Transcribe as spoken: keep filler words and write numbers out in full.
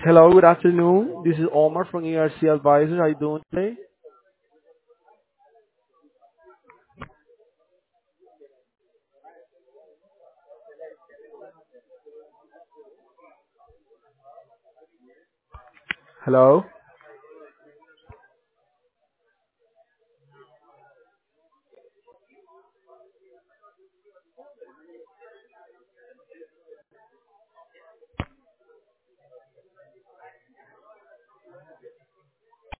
Hello, good afternoon. This is Omar from E R C Advisors. How you doing today? Hello?